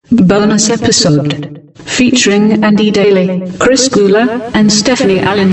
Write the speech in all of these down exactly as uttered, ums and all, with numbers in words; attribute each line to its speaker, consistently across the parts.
Speaker 1: Bonus episode featuring Andy Daly, Chris Gula, and Stephanie Allen.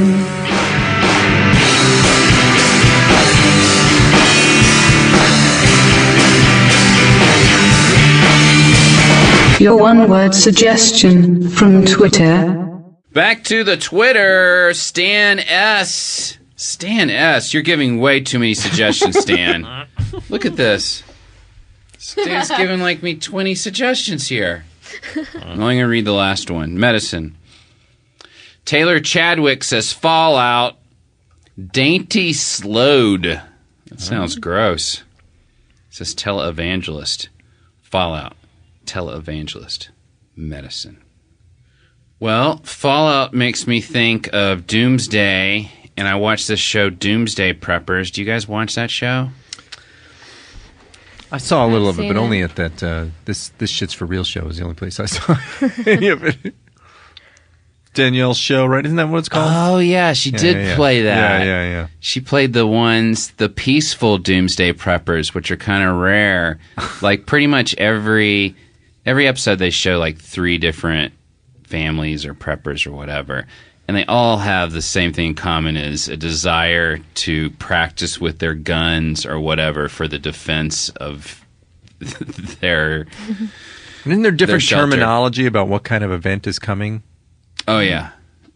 Speaker 1: Your one-word suggestion from Twitter.
Speaker 2: Back to the Twitter, Stan S. Stan S. You're giving way too many suggestions, Stan. Look at this. Stan's giving like me twenty suggestions here. I'm only going to read the last one. Medicine. Taylor Chadwick says Fallout. Dainty Slowed. That sounds gross. It says televangelist. Fallout. Televangelist. Medicine. Well, Fallout makes me think of Doomsday, and I watched this show, Doomsday Preppers. Do you guys watch that show?
Speaker 3: I saw a little
Speaker 4: I've
Speaker 3: of it, but
Speaker 4: seen
Speaker 3: only
Speaker 4: it.
Speaker 3: at that uh, this this shit's for real show is the only place I saw any of it. Danielle's show, right? Isn't that what it's called?
Speaker 2: Oh, yeah, she
Speaker 3: Yeah,
Speaker 2: did
Speaker 3: yeah, yeah.
Speaker 2: play that.
Speaker 3: Yeah, yeah, yeah.
Speaker 2: She played the ones, the peaceful Doomsday Preppers, which are kind of rare. Like, pretty much every every episode they show, like, three different families or preppers or whatever. And they all have the same thing in common, is a desire to practice with their guns or whatever for the defense of their...
Speaker 3: And isn't there different
Speaker 2: shelter.
Speaker 3: terminology about what kind of event is coming?
Speaker 2: Oh, yeah.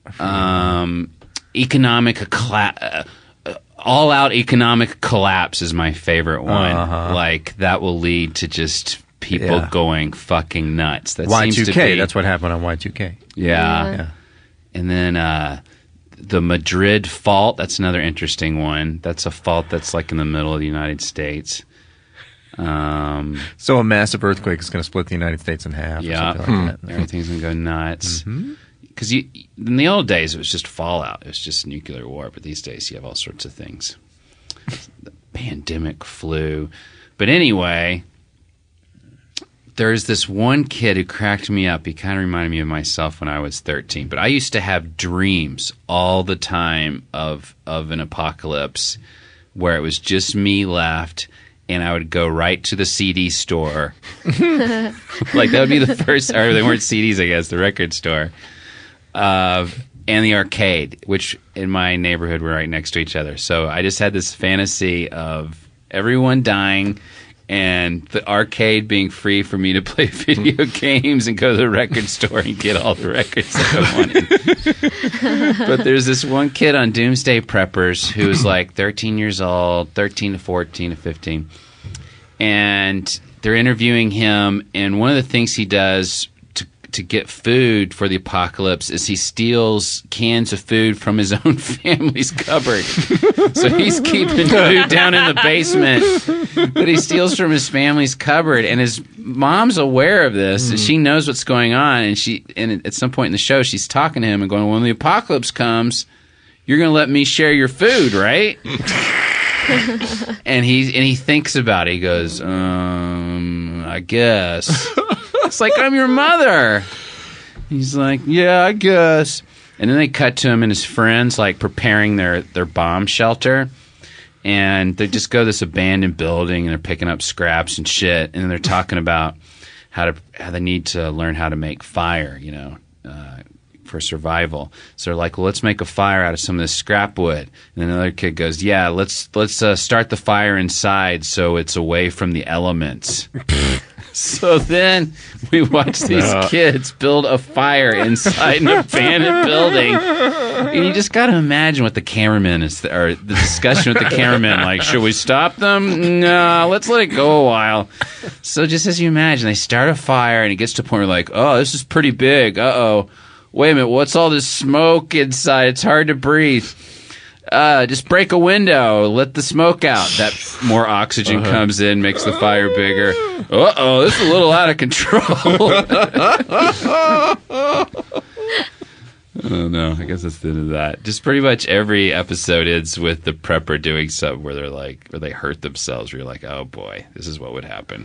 Speaker 2: Um, economic... Cla- uh, all-out economic collapse is my favorite one.
Speaker 3: Uh-huh.
Speaker 2: Like, that will lead to just people
Speaker 3: Yeah.
Speaker 2: going fucking nuts. That
Speaker 3: Y
Speaker 2: seems
Speaker 3: two
Speaker 2: to
Speaker 3: K,
Speaker 2: be...
Speaker 3: that's what happened on Y two K.
Speaker 2: Yeah.
Speaker 3: Yeah.
Speaker 2: And then uh, the Madrid fault, that's another interesting one. That's a fault that's like in the middle of the United States. Um,
Speaker 3: So a massive earthquake is going to split the United States in half
Speaker 2: yeah,
Speaker 3: or something like that.
Speaker 2: everything's going to go nuts.
Speaker 3: Mm-hmm.
Speaker 2: Because you in the old days, it was just fallout. It was just nuclear war. But these days, you have all sorts of things. The pandemic, flu. But anyway... There's this one kid who cracked me up. He kind of reminded me of myself when I was thirteen. But I used to have dreams all the time of of an apocalypse where it was just me left, and I would go right to the C D store. Like, that would be the first, or they weren't C Ds, I guess, the record store. Uh, and the arcade, which in my neighborhood were right next to each other. So I just had this fantasy of everyone dying and the arcade being free for me to play video games and go to the record store and get all the records that I wanted. But there's this one kid on Doomsday Preppers who was like thirteen years old, thirteen to fourteen to fifteen. And they're interviewing him, and one of the things he does to to get food for the apocalypse is he steals cans of food from his own family's cupboard. So he's keeping food down in the basement that he steals from his family's cupboard, and his mom's aware of this, and she knows what's going on, and she and at some point in the show she's talking to him and going, when the apocalypse comes, you're going to let me share your food, right? and he and he thinks about it. He goes, um, I guess. It's like, I'm your mother. He's like, yeah, I guess. And then they cut to him and his friends, like, preparing their, their bomb shelter. And they just go to this abandoned building, and they're picking up scraps and shit. And then they're talking about how to how they need to learn how to make fire, you know, uh, for survival. So they're like, well, let's make a fire out of some of this scrap wood. And then another kid goes, yeah, let's let's uh, start the fire inside so it's away from the elements. So then we watch these
Speaker 3: Uh.
Speaker 2: kids build a fire inside an abandoned building. And you just got to imagine what the cameraman is, or the discussion with the cameraman, like, should we stop them? No, let's let it go a while. So just as you imagine, they start a fire, and it gets to a point where, like, oh, this is pretty big. Uh-oh. Wait a minute, what's all this smoke inside? It's hard to breathe. Uh, just break a window, let the smoke out. That more oxygen
Speaker 3: Uh-huh.
Speaker 2: comes in, makes the fire bigger. Uh-oh, this is a little out of control. Oh, no, I guess that's the end of that. Just pretty much every episode ends with the prepper doing something where they're like, where they hurt themselves, where you're like, oh boy, this is what would happen.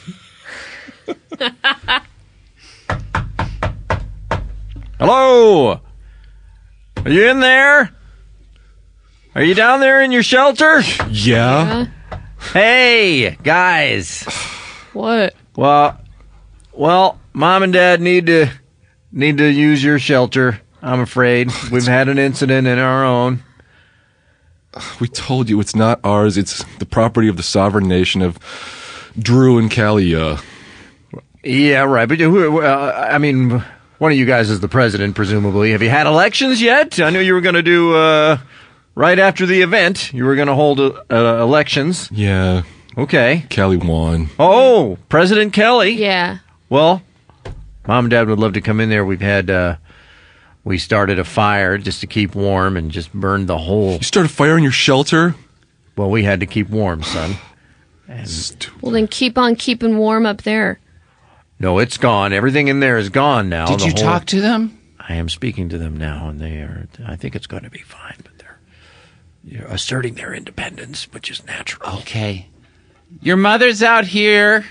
Speaker 3: Hello? Are you in there? Are you down there in your shelter?
Speaker 4: Yeah.
Speaker 3: Hey, guys.
Speaker 4: What?
Speaker 3: Well,
Speaker 4: Well, Mom and Dad need to need to use your shelter, I'm afraid. We've had an incident in our own.
Speaker 5: We told you it's not ours. It's the property of the sovereign nation of Drew and Callie. Uh,
Speaker 4: Yeah, right. But who? Uh, I mean, one of you guys is the president, presumably. Have you had elections yet? I knew you were going to do uh, right after the event. You were going to hold uh, uh, elections.
Speaker 5: yeah,
Speaker 4: Okay.
Speaker 5: Callie won.
Speaker 4: Oh, President Kelly.
Speaker 6: Yeah.
Speaker 4: Well, Mom and Dad would love to come in there. We've had uh, we started a fire just to keep warm and just burned the whole.
Speaker 5: You started a fire in your shelter?
Speaker 4: Well, we had to keep warm, son.
Speaker 5: Stupid.
Speaker 6: Well, then keep on keeping warm up there.
Speaker 4: No, it's gone. Everything in there is gone now.
Speaker 2: Did
Speaker 4: The
Speaker 2: you
Speaker 4: whole-
Speaker 2: talk to them?
Speaker 4: I am speaking to them now, and they are. I think it's going to be fine, but they're, they're asserting their independence, which is natural.
Speaker 2: Okay. Your mother's out here.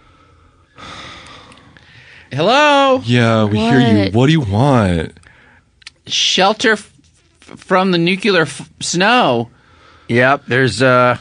Speaker 2: Hello?
Speaker 5: Yeah, we hear you.
Speaker 6: What?
Speaker 5: What do you want?
Speaker 2: Shelter f- from the nuclear f- snow.
Speaker 4: Yep, there's. Uh,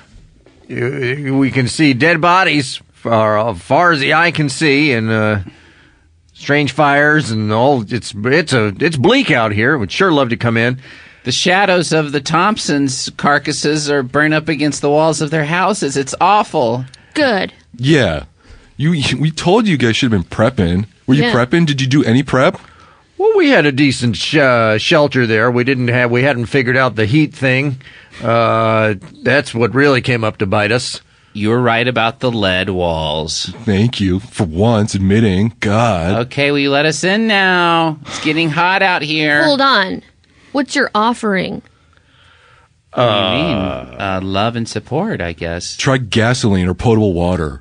Speaker 4: you- we can see dead bodies far, as far as the eye can see, and uh, strange fires and all. It's it's a it's bleak out here. Would sure love to come in.
Speaker 2: The shadows of the Thompsons' carcasses are burned up against the walls of their houses. It's awful.
Speaker 6: Good.
Speaker 5: Yeah. You, you we told you guys should have been prepping. Were you
Speaker 6: Yeah.
Speaker 5: prepping? Did you do any prep?
Speaker 4: Well, we had a decent sh- uh, shelter there. We didn't have. We hadn't figured out the heat thing. Uh, that's what really came up to bite us.
Speaker 2: You were right about the lead walls.
Speaker 5: Thank you for once admitting. God.
Speaker 2: Okay, will you let us in now? It's getting hot out here.
Speaker 6: Hold on. What's your offering?
Speaker 2: What do you mean? Uh, love and support, I guess.
Speaker 5: Try gasoline or potable water.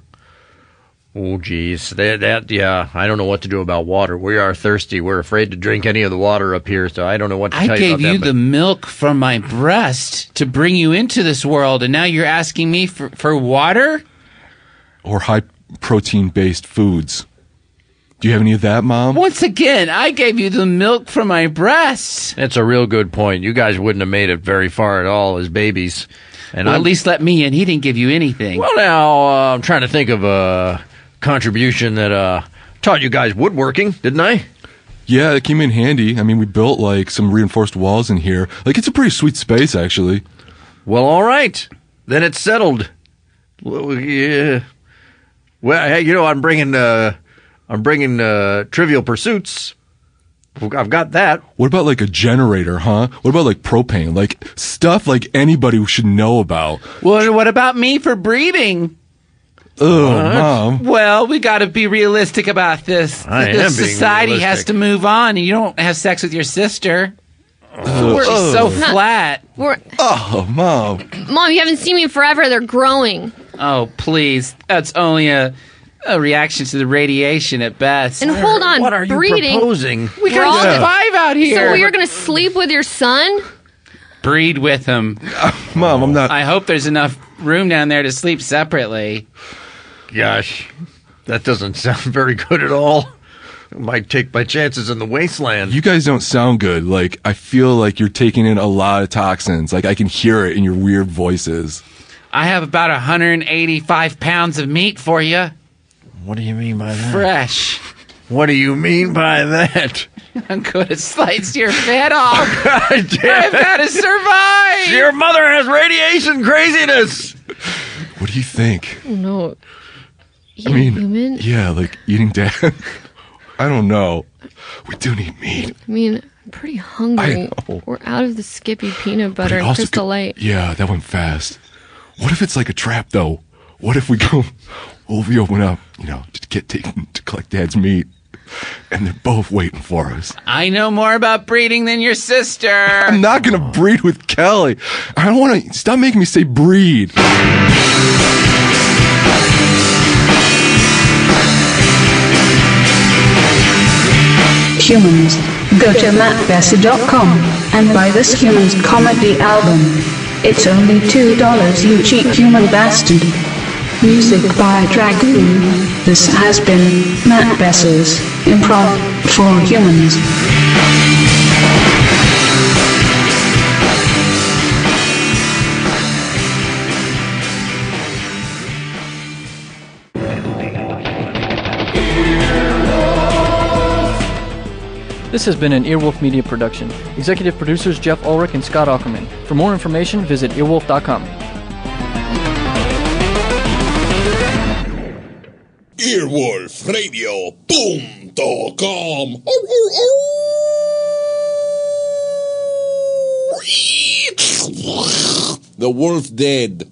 Speaker 4: Oh, geez. That, that, yeah, I don't know what to do about water. We are thirsty. We're afraid to drink any of the water up here, so I don't know what to
Speaker 2: I
Speaker 4: tell you
Speaker 2: gave
Speaker 4: about
Speaker 2: you
Speaker 4: that.
Speaker 2: the milk from my breast to bring you into this world, and now you're asking me for, for water?
Speaker 5: Or high protein based foods. Do you have any of that, Mom?
Speaker 2: Once again, I gave you the milk from my breast.
Speaker 4: That's a real good point. You guys wouldn't have made it very far at all as babies. And
Speaker 2: Well,
Speaker 4: I'm,
Speaker 2: at least let me in. He didn't give you anything.
Speaker 4: well, now, uh, I'm trying to think of a contribution that uh, taught you guys woodworking, didn't I?
Speaker 5: Yeah, it came in handy. I mean, we built like some reinforced walls in here. Like, it's a pretty sweet space, actually.
Speaker 4: Well, all right. Then it's settled. Well, yeah. Well, hey, you know, I'm bringing, uh, I'm bringing uh, Trivial Pursuits. I've got that.
Speaker 5: What about like a generator, huh? What about like propane? Like stuff like anybody should know about.
Speaker 2: Well, what about me for breeding?
Speaker 5: Ugh, Mom.
Speaker 2: Well, we got to be realistic about this.
Speaker 4: I
Speaker 2: the
Speaker 4: am being
Speaker 2: society has
Speaker 4: realistic.
Speaker 2: to move on, and you don't have sex with your sister.
Speaker 6: We're-
Speaker 2: She's so flat.
Speaker 6: we're-
Speaker 5: Oh, Mom.
Speaker 6: Mom, you haven't seen me in forever. They're growing.
Speaker 2: Oh, please. That's only a, a reaction to the radiation at best.
Speaker 6: And hold on,
Speaker 4: What are you
Speaker 6: breeding.
Speaker 4: proposing?
Speaker 2: we
Speaker 6: we're all-
Speaker 2: got five out here.
Speaker 6: So you're going to sleep with your son?
Speaker 2: Breed with him.
Speaker 5: Mom, I'm not.
Speaker 2: I hope there's enough room down there to sleep separately.
Speaker 4: Gosh, that doesn't sound very good at all. I might take my chances in the wasteland.
Speaker 5: You guys don't sound good. Like, I feel like you're taking in a lot of toxins. Like, I can hear it in your weird voices.
Speaker 2: I have about one hundred eighty-five pounds of meat for you.
Speaker 4: What do you mean by that?
Speaker 2: Fresh.
Speaker 4: What do you mean by that?
Speaker 2: I'm going to slice your head off.
Speaker 4: God
Speaker 2: I've
Speaker 4: damn it.
Speaker 2: got to survive.
Speaker 4: Your mother has radiation craziness.
Speaker 5: What do you think?
Speaker 6: No.
Speaker 5: I mean,
Speaker 6: human?
Speaker 5: yeah, like eating dad. I don't know. We do need meat.
Speaker 6: I mean, I'm pretty hungry.
Speaker 5: I know.
Speaker 6: We're out of the Skippy peanut
Speaker 5: But
Speaker 6: butter
Speaker 5: it
Speaker 6: and
Speaker 5: also
Speaker 6: Crystal
Speaker 5: could-
Speaker 6: Light.
Speaker 5: Yeah, that went fast. What if it's like a trap, though? What if we go, what if we open up, you know, to get taken to collect Dad's meat, and they're both waiting for us?
Speaker 2: I know more about breeding than your sister.
Speaker 5: I'm not gonna breed with Kelly. I don't want to. Stop making me say breed.
Speaker 1: Humans. Go to matt besser dot com and buy this Humans comedy album. It's only two dollars, you cheap human bastard. Music by Dragoon. This has been Matt Besser's Improv for Humans.
Speaker 7: This has been an Earwolf Media production. Executive producers Jeff Ulrich and Scott Ackerman. For more information, visit earwolf dot com.
Speaker 8: earwolf radio punto com. The wolf dead.